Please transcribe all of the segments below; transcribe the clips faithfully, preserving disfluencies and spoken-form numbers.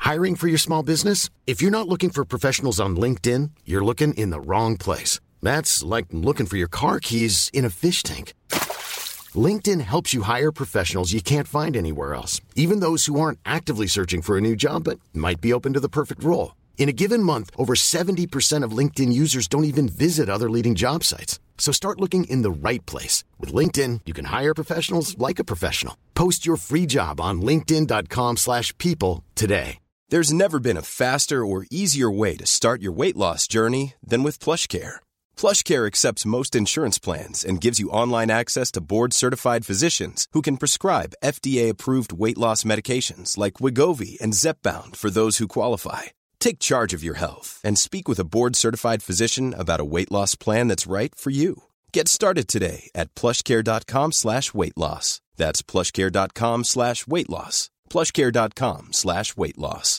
Hiring for your small business? If you're not looking for professionals on LinkedIn, you're looking in the wrong place. That's like looking for your car keys in a fish tank. LinkedIn helps you hire professionals you can't find anywhere else, even those who aren't actively searching for a new job but might be open to the perfect role. In a given month, over seventy percent of LinkedIn users don't even visit other leading job sites. So start looking in the right place. With LinkedIn, you can hire professionals like a professional. Post your free job on linkedin.com slash people today. There's never been a faster or easier way to start your weight loss journey than with PlushCare. PlushCare accepts most insurance plans and gives you online access to board-certified physicians who can prescribe F D A-approved weight loss medications like Wegovy and Zepbound for those who qualify. Take charge of your health and speak with a board-certified physician about a weight loss plan that's right for you. Get started today at plushcare.com slash weight loss. That's plushcare.com slash weight loss. plushcare.com slash weight loss.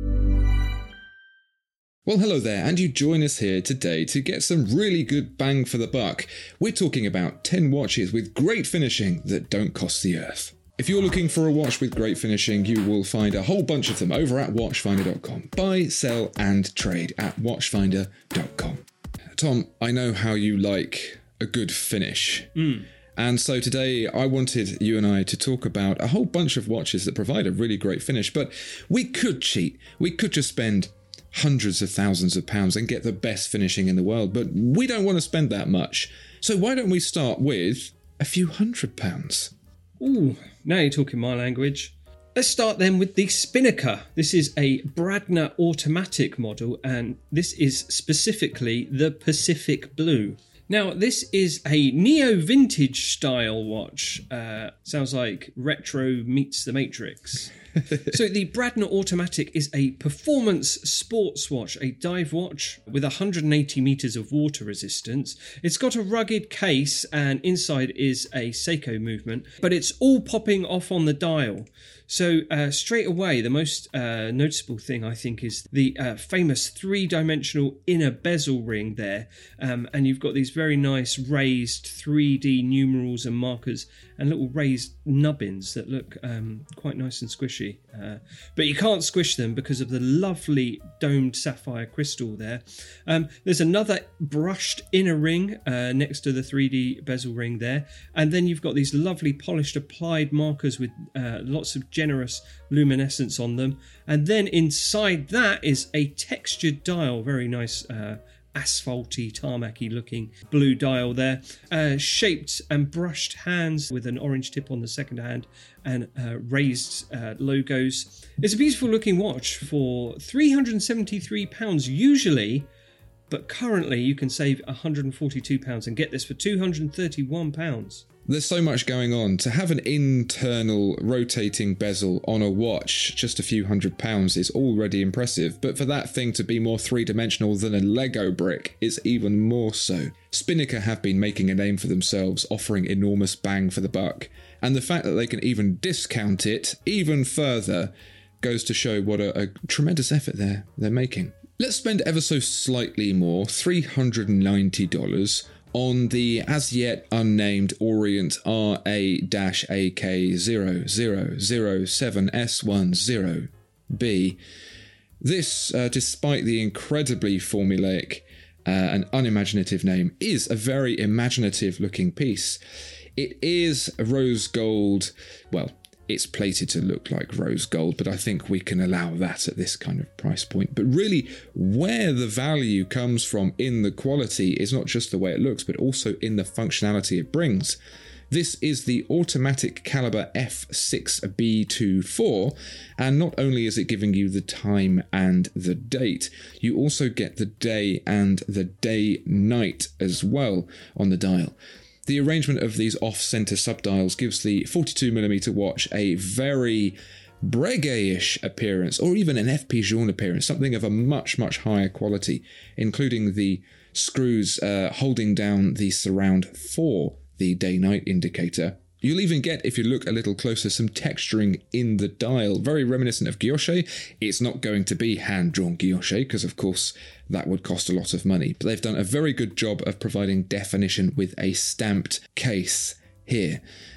Well, hello there, and you join us here today to get some really good bang for the buck. We're talking about ten watches with great finishing that don't cost the earth. If you're looking for a watch with great finishing, you will find a whole bunch of them over at watchfinder dot com. Buy, sell, and trade at watchfinder dot com. Tom, I know how you like a good finish. Mm. And so today I wanted you and I to talk about a whole bunch of watches that provide a really great finish, but we could cheat. We could just spend hundreds of thousands of pounds and get the best finishing in the world, but we don't want to spend that much. So why don't we start with a few hundred pounds? Ooh, now you're talking my language. Let's start then with the Spinnaker. This is a Bradner automatic model, and this is specifically the Pacific Blue. Now, this is a neo-vintage style watch. Uh, sounds like retro meets the Matrix. So the Bradner Automatic is a performance sports watch, a dive watch with one hundred eighty metres of water resistance. It's got a rugged case and inside is a Seiko movement, but it's all popping off on the dial. So uh, straight away, the most uh, noticeable thing, I think, is the uh, famous three-dimensional inner bezel ring there. Um, and you've got these very nice raised three D numerals and markers and little raised nubbins that look um, quite nice and squishy. Uh, but you can't squish them because of the lovely domed sapphire crystal there. Um, there's another brushed inner ring uh, next to the three D bezel ring there. And then you've got these lovely polished applied markers with uh, lots of generous luminescence on them. And then inside that is a textured dial, very nice uh, asphalty, tarmacy looking blue dial there, uh, shaped and brushed hands with an orange tip on the second hand and uh, raised uh, logos. It's a beautiful looking watch for three hundred seventy-three pounds usually, but currently you can save one hundred forty-two pounds and get this for two hundred thirty-one pounds. There's so much going on. To have an internal rotating bezel on a watch, just a few hundred pounds, is already impressive, but for that thing to be more three-dimensional than a Lego brick is even more so. Spinnaker have been making a name for themselves, offering enormous bang for the buck, and the fact that they can even discount it even further goes to show what a, a tremendous effort they're, they're making. Let's spend ever so slightly more, three hundred ninety dollars, on the as yet unnamed Orient R A A K zero zero zero seven S ten B. This, uh, despite the incredibly formulaic uh, and unimaginative name, is a very imaginative looking piece. It is rose gold, well, it's plated to look like rose gold, but I think we can allow that at this kind of price point. But really, where the value comes from in the quality is not just the way it looks, but also in the functionality it brings. This is the automatic caliber F six B twenty-four, and not only is it giving you the time and the date, you also get the day and the day-night as well on the dial. The arrangement of these off-center subdials gives the forty-two millimeter watch a very Breguet-ish appearance, or even an F P Journe appearance, something of a much, much higher quality, including the screws uh, holding down the surround for the day-night indicator. You'll even get, if you look a little closer, some texturing in the dial, very reminiscent of guilloche. It's not going to be hand-drawn guilloche, because of course that would cost a lot of money. But they've done a very good job of providing definition with a stamped case here.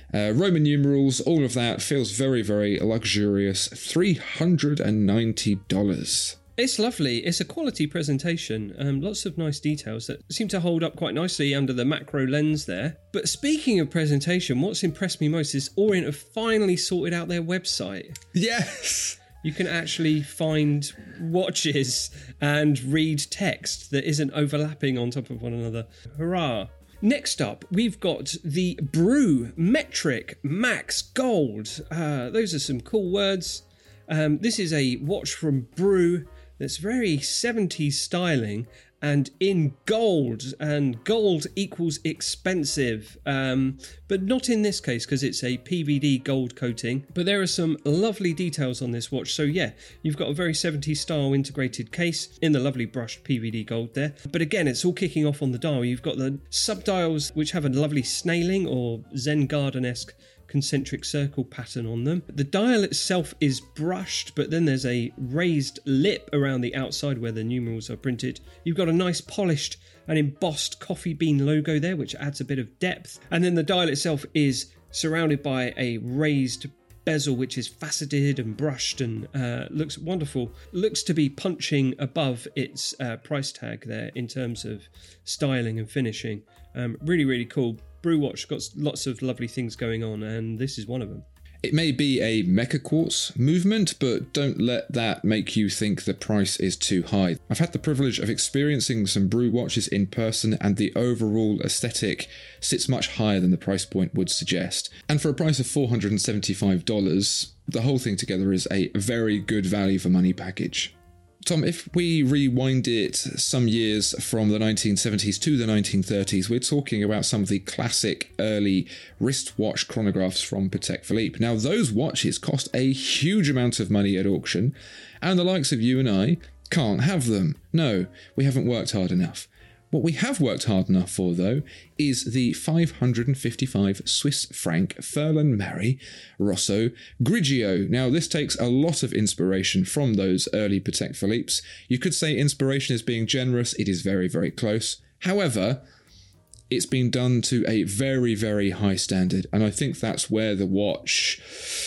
Uh, Roman numerals, all of that feels very, very luxurious. three hundred ninety dollars. It's lovely. It's a quality presentation. Um, lots of nice details that seem to hold up quite nicely under the macro lens there. But speaking of presentation, what's impressed me most is Orient have finally sorted out their website. Yes! You can actually find watches and read text that isn't overlapping on top of one another. Hurrah! Next up, we've got the Brew Metric Max Gold. Uh, those are some cool words. Um, this is a watch from Brew that's very seventies styling and in gold, and gold equals expensive, um, but not in this case because it's a P V D gold coating. But there are some lovely details on this watch. So yeah, you've got a very seventies style integrated case in the lovely brushed P V D gold there. But again, it's all kicking off on the dial. You've got the subdials which have a lovely snailing or Zen Garden-esque concentric circle pattern on them. The dial itself is brushed, but then there's a raised lip around the outside where the numerals are printed. You've got a nice polished and embossed coffee bean logo there, which adds a bit of depth. And then the dial itself is surrounded by a raised bezel, which is faceted and brushed and uh, looks wonderful. Looks to be punching above its uh, price tag there in terms of styling and finishing. Um, really, really cool. Brew watch got lots of lovely things going on, and this is one of them. It may be a mecha quartz movement, but don't let that make you think the price is too high. I've had the privilege of experiencing some Brew watches in person, and the overall aesthetic sits much higher than the price point would suggest. And for a price of four hundred seventy-five dollars, the whole thing together is a very good value for money package. Tom, if we rewind it some years from the nineteen seventies to the nineteen thirties, we're talking about some of the classic early wristwatch chronographs from Patek Philippe. Now, those watches cost a huge amount of money at auction, and the likes of you and I can't have them. No, we haven't worked hard enough. What we have worked hard enough for, though, is the five hundred fifty-five Swiss franc Furlan Marly Rosso Grigio. Now, this takes a lot of inspiration from those early Patek Philippes. You could say inspiration is being generous. It is very, very close. However, it's been done to a very, very high standard, and I think that's where the watch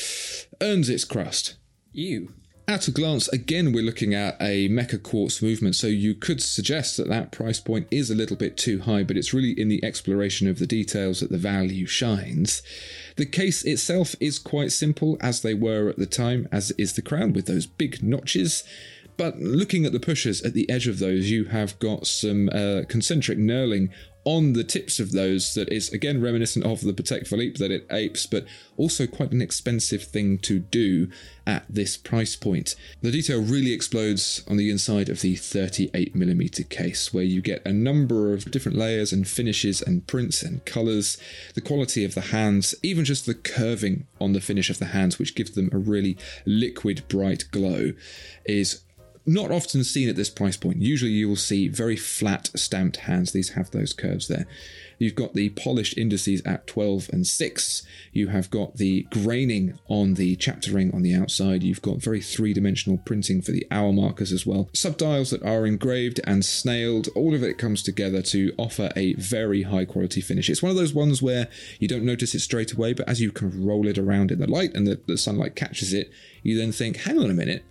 earns its crust. Ew. At a glance, again, we're looking at a mecha quartz movement, so you could suggest that that price point is a little bit too high, but it's really in the exploration of the details that the value shines. The case itself is quite simple, as they were at the time, as is the crown, with those big notches. But looking at the pushers at the edge of those, you have got some uh, concentric knurling on the tips of those that is, again, reminiscent of the Patek Philippe that it apes, but also quite an expensive thing to do at this price point. The detail really explodes on the inside of the thirty-eight millimeter case, where you get a number of different layers and finishes and prints and colours, the quality of the hands, even just the curving on the finish of the hands, which gives them a really liquid, bright glow, is not often seen at this price point. Usually you will see very flat stamped hands. These have those curves there. You've got the polished indices at twelve and six. You have got the graining on the chapter ring on the outside. You've got very three-dimensional printing for the hour markers as well. Subdials that are engraved and snailed. All of it comes together to offer a very high quality finish. It's one of those ones where you don't notice it straight away, but as you kind of roll it around in the light and the, the sunlight catches it, you then think, hang on a minute,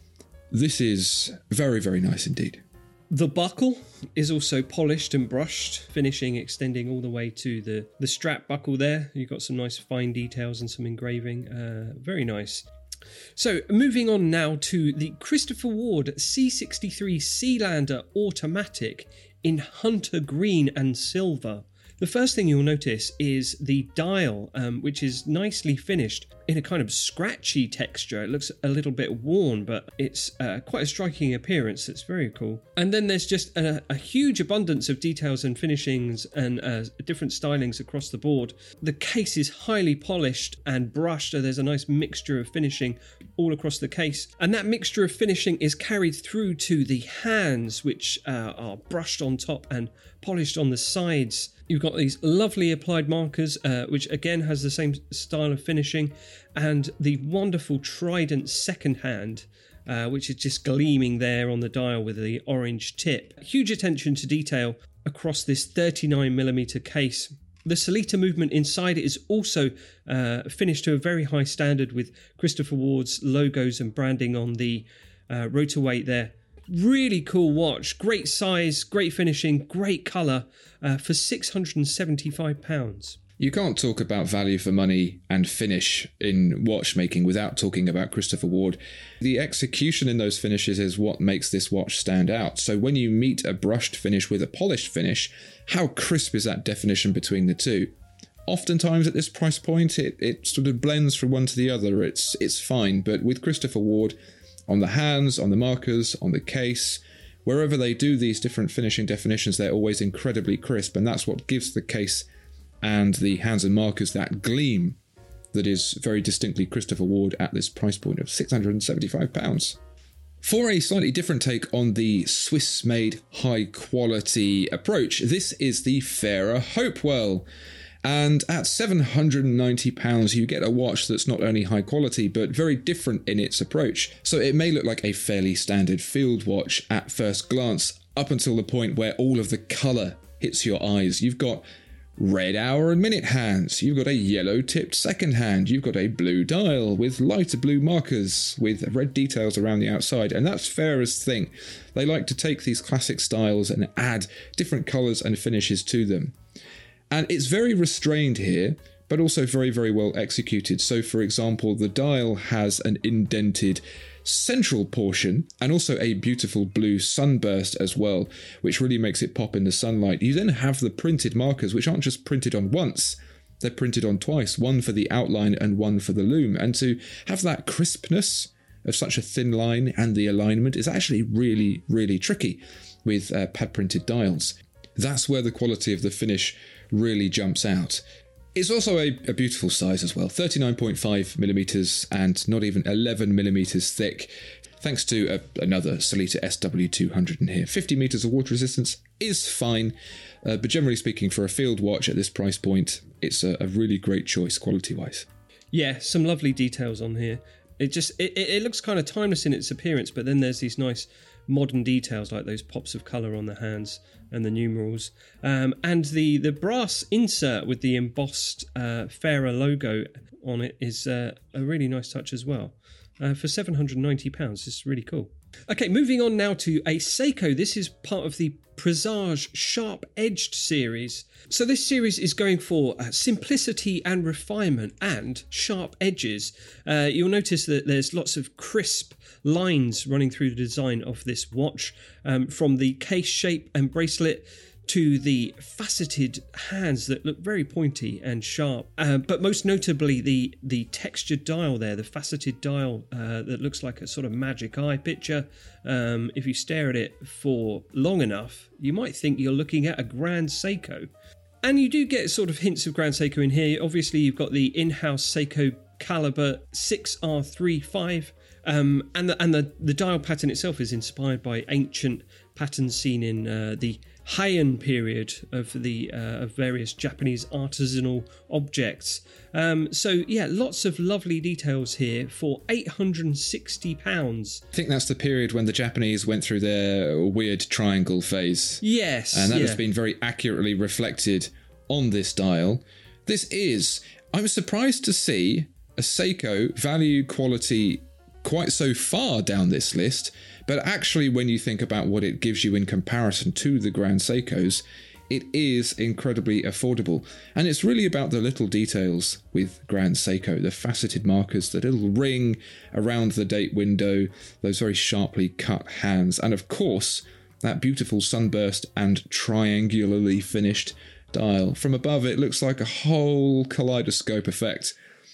this is very, very nice indeed. The buckle is also polished and brushed, finishing extending all the way to the, the strap buckle there. You've got some nice fine details and some engraving. Uh, very nice. So moving on now to the Christopher Ward C sixty-three Sealander Automatic in Hunter Green and Silver. The first thing you'll notice is the dial, um, which is nicely finished in a kind of scratchy texture. It looks a little bit worn, but it's uh, quite a striking appearance. It's very cool. And then there's just a, a huge abundance of details and finishings and uh, different stylings across the board. The case is highly polished and brushed, so there's a nice mixture of finishing all across the case. And that mixture of finishing is carried through to the hands, which uh, are brushed on top and polished on the sides. You've got these lovely applied markers, uh, which again has the same style of finishing, and the wonderful Trident second hand, uh, which is just gleaming there on the dial with the orange tip. Huge attention to detail across this thirty-nine millimeter case. The Sellita movement inside it is also uh, finished to a very high standard with Christopher Ward's logos and branding on the uh, rotor weight there. Really cool watch, great size, great finishing, great colour uh, for six hundred seventy-five pounds. You can't talk about value for money and finish in watchmaking without talking about Christopher Ward. The execution in those finishes is what makes this watch stand out. So when you meet a brushed finish with a polished finish, how crisp is that definition between the two? Oftentimes at this price point, it, it sort of blends from one to the other. It's, it's fine, but with Christopher Ward, on the hands, on the markers, on the case, wherever they do these different finishing definitions, they're always incredibly crisp, and that's what gives the case and the hands and markers that gleam that is very distinctly Christopher Ward at this price point of six hundred seventy-five pounds. For a slightly different take on the Swiss-made high-quality approach, this is the Fairer Hopewell. And at seven hundred ninety pounds, you get a watch that's not only high quality, but very different in its approach. So it may look like a fairly standard field watch at first glance, up until the point where all of the colour hits your eyes. You've got red hour and minute hands, you've got a yellow tipped second hand, you've got a blue dial with lighter blue markers with red details around the outside, and that's Fairer's thing. They like to take these classic styles and add different colours and finishes to them. And it's very restrained here, but also very, very well executed. So, for example, the dial has an indented central portion and also a beautiful blue sunburst as well, which really makes it pop in the sunlight. You then have the printed markers, which aren't just printed on once, they're printed on twice, one for the outline and one for the loom. And to have that crispness of such a thin line and the alignment is actually really, really tricky with uh, pad printed dials. That's where the quality of the finish really jumps out. It's also a, a beautiful size as well, thirty-nine point five millimeters and not even eleven millimeters thick, thanks to a, another Sellita S W two hundred in here. fifty meters of water resistance is fine, uh, but generally speaking, for a field watch at this price point, it's a, a really great choice quality-wise. Yeah, some lovely details on here. It just it, it looks kind of timeless in its appearance, but then there's these nice modern details like those pops of colour on the hands and the numerals, um, and the the brass insert with the embossed uh, Fairer logo on it is uh, a really nice touch as well. Uh, for seven hundred ninety pounds, it's really cool. Okay, moving on now to a Seiko. This is part of the Presage Sharp Edged series. So this series is going for uh, simplicity and refinement and sharp edges. Uh, you'll notice that there's lots of crisp lines running through the design of this watch, um, from the case shape and bracelet to the faceted hands that look very pointy and sharp. Uh, but most notably the the textured dial there, the faceted dial uh, that looks like a sort of magic eye picture. Um, if you stare at it for long enough, you might think you're looking at a Grand Seiko. And you do get sort of hints of Grand Seiko in here. Obviously, you've got the in-house Seiko Caliber six R thirty-five. Um, and the, and the, the dial pattern itself is inspired by ancient patterns seen in uh, the Heian period of the uh, of various Japanese artisanal objects. Um, so yeah, lots of lovely details here for eight hundred sixty pounds. I think that's the period when the Japanese went through their weird triangle phase. Yes. And that yeah. has been very accurately reflected on this dial. This is, I was surprised to see a Seiko value quality quite so far down this list, but actually when you think about what it gives you in comparison to the Grand Seikos, it is incredibly affordable. And it's really about the little details with Grand Seiko, the faceted markers, the little ring around the date window, those very sharply cut hands, and of course that beautiful sunburst and triangularly finished dial. From above it looks like a whole kaleidoscope effect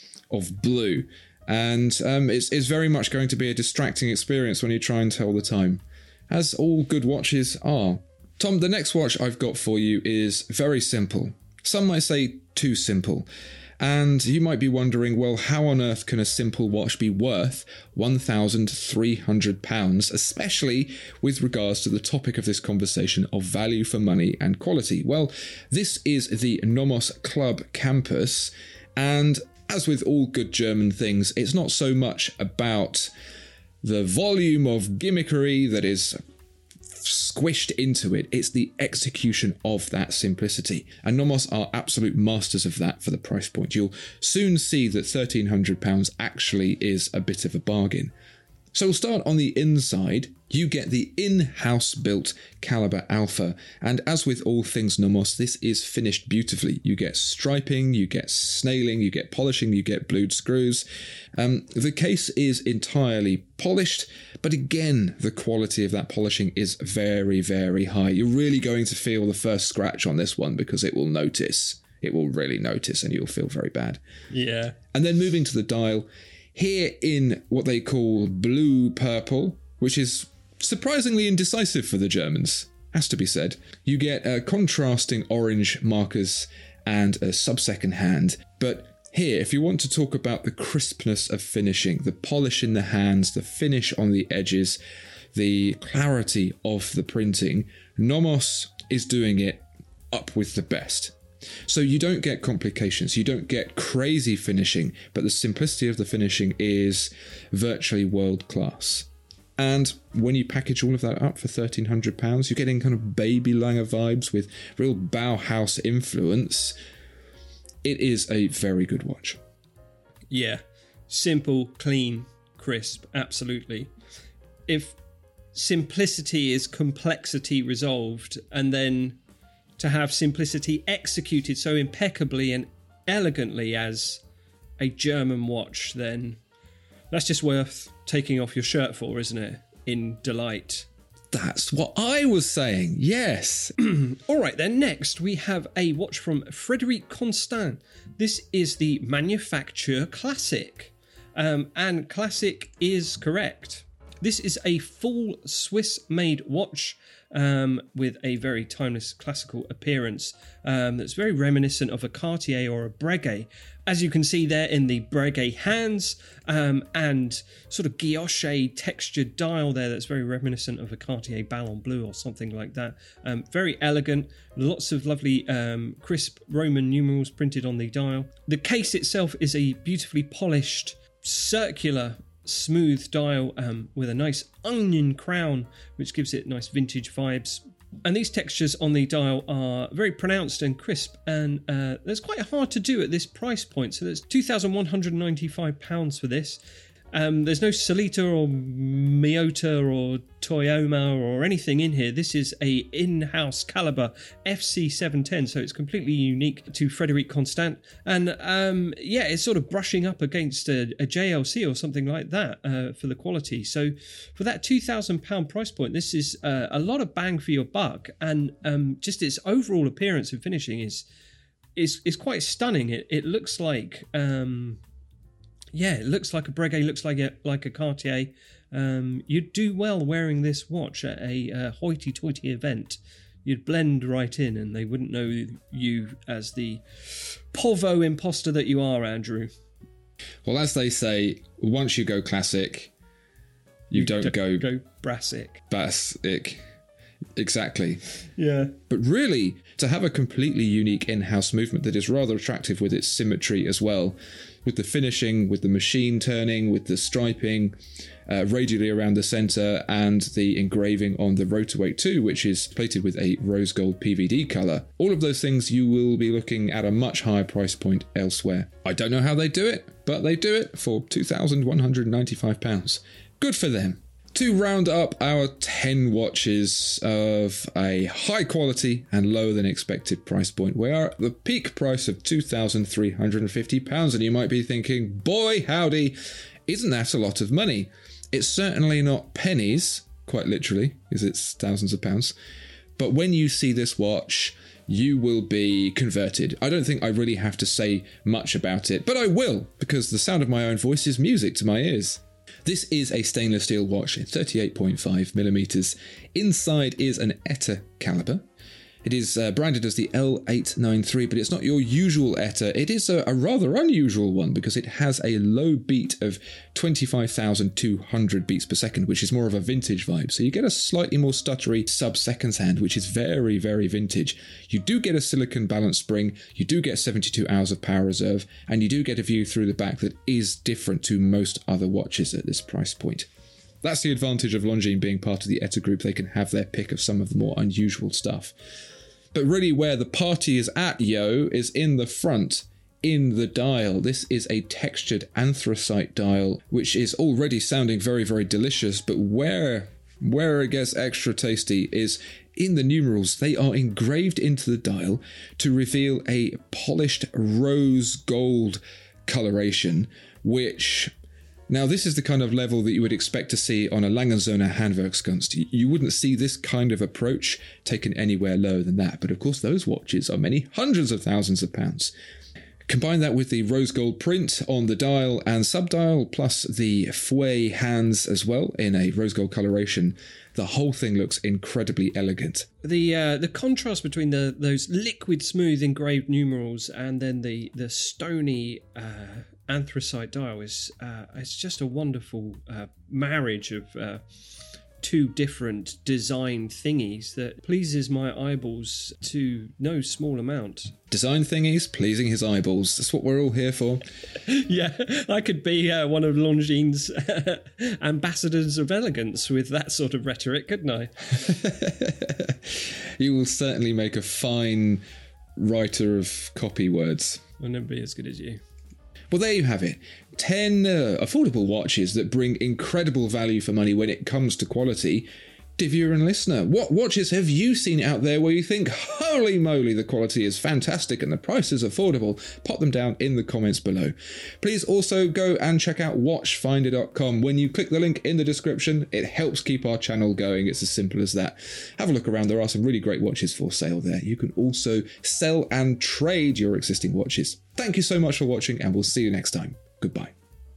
of blue. And um, it's, it's very much going to be a distracting experience when you try and tell the time, as all good watches are. Tom, the next watch I've got for you is very simple. Some might say too simple. And you might be wondering, well, how on earth can a simple watch be worth one thousand three hundred pounds, especially with regards to the topic of this conversation of value for money and quality? Well, this is the Nomos Club Campus, and as with all good German things, it's not so much about the volume of gimmickry that is squished into it. It's the execution of that simplicity. And Nomos are absolute masters of that for the price point. You'll soon see that thirteen hundred pounds actually is a bit of a bargain. So we'll start on the inside. You get the in-house built Caliber Alpha, and as with all things Nomos, this is finished beautifully. You get striping, you get snailing, you get polishing, you get blued screws. Um, the case is entirely polished, but again, the quality of that polishing is very, very high. You're really going to feel the first scratch on this one because it will notice. It will really notice and you'll feel very bad. Yeah. And then moving to the dial, here in what they call blue purple, which is surprisingly indecisive for the Germans, has to be said. You get uh, contrasting orange markers and a sub-second hand. But here, if you want to talk about the crispness of finishing, the polish in the hands, the finish on the edges, the clarity of the printing, Nomos is doing it up with the best. So you don't get complications, you don't get crazy finishing, but the simplicity of the finishing is virtually world class. And when you package all of that up for thirteen hundred pounds, you're getting kind of Baby Langer vibes with real Bauhaus influence. It is a very good watch. Yeah. Simple, clean, crisp. Absolutely. If simplicity is complexity resolved, and then to have simplicity executed so impeccably and elegantly as a German watch, then that's just worth taking off your shirt for, isn't it? In delight. That's what I was saying, yes. All right, then next we have a watch from Frédéric Constant. This is the Manufacture Classic. Um, and Classic is correct. This is a full Swiss-made watch um, with a very timeless classical appearance um, that's very reminiscent of a Cartier or a Breguet. As you can see there in the Breguet hands um, and sort of guilloche textured dial there that's very reminiscent of a Cartier Ballon Bleu or something like that. Um, very elegant, lots of lovely um, crisp Roman numerals printed on the dial. The case itself is a beautifully polished circular smooth dial um, with a nice onion crown which gives it nice vintage vibes, and these textures on the dial are very pronounced and crisp, and uh, that's quite hard to do at this price point. So there's two thousand one hundred ninety-five pounds for this. Um, there's no Sellita or Miyota or Toyoma or anything in here. This is a in-house Caliber F C seven ten, so it's completely unique to Frédéric Constant. And um, yeah, it's sort of brushing up against a, a J L C or something like that uh, for the quality. So for that two thousand pounds price point, this is uh, a lot of bang for your buck. And um, just its overall appearance and finishing is is is quite stunning. It, it looks like... Um, Yeah, it looks like a Breguet, looks like a like a Cartier. Um, you'd do well wearing this watch at a uh, hoity-toity event. You'd blend right in and they wouldn't know you as the Povo imposter that you are, Andrew. Well, as they say, once you go classic, you, you don't go... Go brassic. Brassic. Exactly. Yeah. But really, to have a completely unique in-house movement that is rather attractive with its symmetry as well, with the finishing, with the machine turning, with the striping uh, radially around the centre, and the engraving on the Rotorweight two, which is plated with a rose gold P V D colour. All of those things you will be looking at a much higher price point elsewhere. I don't know how they do it, but they do it for two thousand one hundred ninety-five pounds. Good for them. To round up our ten watches of a high quality and lower than expected price point, we are at the peak price of two thousand three hundred fifty pounds, and you might be thinking, boy howdy, isn't that a lot of money? It's certainly not pennies, quite literally, because it's thousands of pounds, but when you see this watch, you will be converted. I don't think I really have to say much about it, but I will, because the sound of my own voice is music to my ears. This is a stainless steel watch in thirty-eight point five millimeters. Inside is an Etta caliber. It is uh, branded as the L eight ninety-three, but it's not your usual Etta. It is a, a rather unusual one because it has a low beat of twenty-five thousand two hundred beats per second, which is more of a vintage vibe. So you get a slightly more stuttery sub-seconds hand, which is very, very vintage. You do get a silicon balance spring, you do get seventy-two hours of power reserve, and you do get a view through the back that is different to most other watches at this price point. That's the advantage of Longines being part of the Etta Group. They can have their pick of some of the more unusual stuff. But really where the party is at, yo, is in the front, in the dial. This is a textured anthracite dial, which is already sounding very, very delicious. But where, where it gets extra tasty is in the numerals. They are engraved into the dial to reveal a polished rose gold coloration, which... Now, this is the kind of level that you would expect to see on a Langenzoner Handwerkskunst. You wouldn't see this kind of approach taken anywhere lower than that. But of course, those watches are many hundreds of thousands of pounds. Combine that with the rose gold print on the dial and subdial, plus the fouet hands as well in a rose gold coloration. The whole thing looks incredibly elegant. The uh, the contrast between the those liquid smooth engraved numerals and then the the stony uh, anthracite dial is uh, it's just a wonderful uh, marriage of uh, two different design thingies that pleases my eyeballs to no small amount. Design thingies pleasing his eyeballs. That's what we're all here for. Yeah, I could be uh, one of Longines' ambassadors of elegance with that sort of rhetoric, couldn't I? You will certainly make a fine writer of copy words. I'll never be as good as you. Well, there you have it. ten uh, affordable watches that bring incredible value for money when it comes to quality. Dear viewer and listener, what watches have you seen out there where you think, holy moly, the quality is fantastic and the price is affordable? Pop them down in the comments below. Please also go and check out watch finder dot com. When you click the link in the description, it helps keep our channel going. It's as simple as that. Have a look around. There are some really great watches for sale there. You can also sell and trade your existing watches. Thank you so much for watching, and we'll see you next time. Goodbye.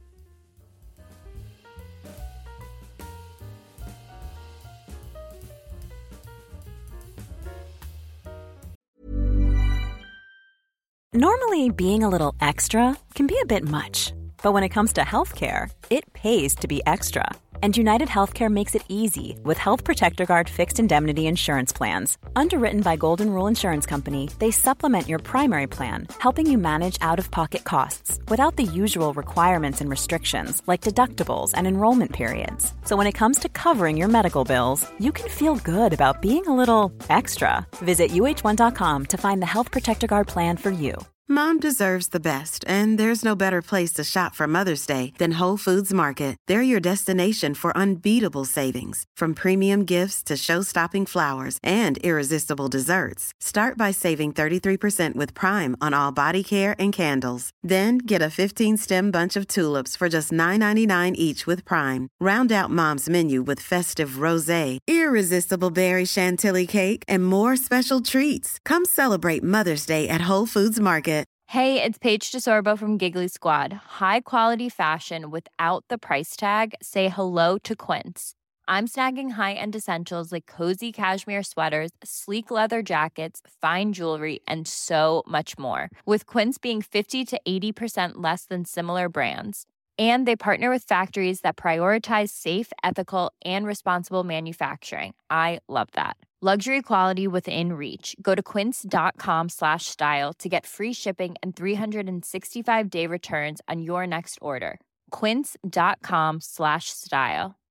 Normally, being a little extra can be a bit much, but when it comes to healthcare, it pays to be extra. And United Healthcare makes it easy with Health Protector Guard fixed indemnity insurance plans. Underwritten by Golden Rule Insurance Company, they supplement your primary plan, helping you manage out-of-pocket costs without the usual requirements and restrictions like deductibles and enrollment periods. So when it comes to covering your medical bills, you can feel good about being a little extra. Visit U H one dot com to find the Health Protector Guard plan for you. Mom deserves the best, and there's no better place to shop for Mother's Day than Whole Foods Market. They're your destination for unbeatable savings, from premium gifts to show-stopping flowers and irresistible desserts. Start by saving thirty-three percent with Prime on all body care and candles. Then get a fifteen-stem bunch of tulips for just nine ninety-nine each with Prime. Round out Mom's menu with festive rosé, irresistible berry chantilly cake, and more special treats. Come celebrate Mother's Day at Whole Foods Market. Hey, it's Paige DeSorbo from Giggly Squad. High quality fashion without the price tag. Say hello to Quince. I'm snagging high-end essentials like cozy cashmere sweaters, sleek leather jackets, fine jewelry, and so much more. With Quince being fifty to eighty percent less than similar brands. And they partner with factories that prioritize safe, ethical, and responsible manufacturing. I love that. Luxury quality within reach. Go to quince.com slash style to get free shipping and three sixty-five day returns on your next order. Quince.com slash style.